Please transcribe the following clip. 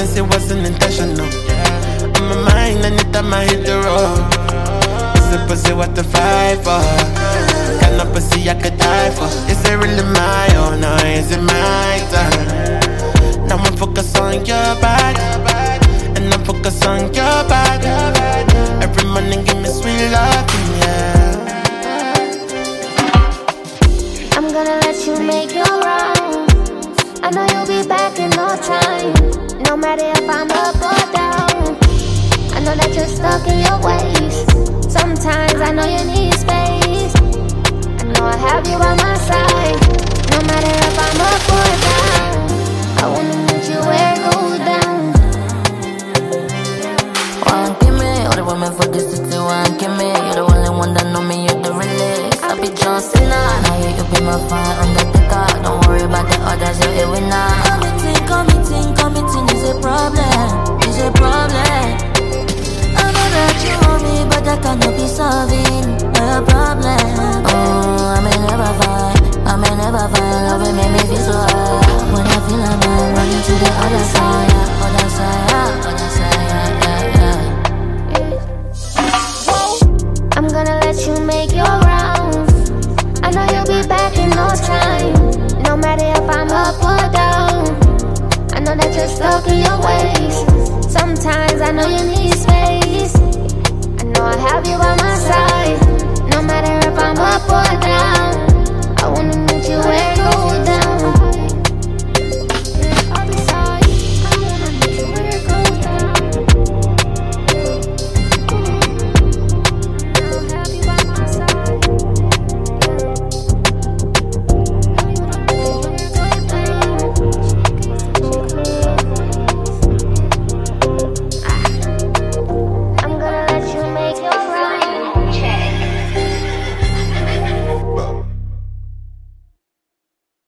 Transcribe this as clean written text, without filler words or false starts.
violence, it wasn't intentional. On my mind, anytime I hit the road. Is it pussy what to fight for? Got no pussy I could die for. Is it really my own or is it my turn? Now I'm focused on your body, and I'm focused on your body. Every morning give me sweet love, yeah. I'm gonna let you make your rounds. I know you'll be back in no time. No matter if I'm up or down, I know that you're stuck in your ways. Sometimes I know you need space. I know I have you by my side. No matter if I'm up or down, I wanna meet you where it goes down. One give me, all the women for this city, one give me. You're the only one that know me, you're the realest. I be John Cena, now you be my fire undertaker. Don't worry about the others, you're a winner. Committing is a problem, is a problem. I know that you want me, but I cannot be solving a problem. Oh, I may never find love will make me feel so high. When I feel I'm running to the other side, other side, yeah. I'm gonna let you make your rounds. I know you'll be back in no time. No matter if I'm up or down, I know that you're stuck in your ways. Sometimes I know you need space. I know I have you by my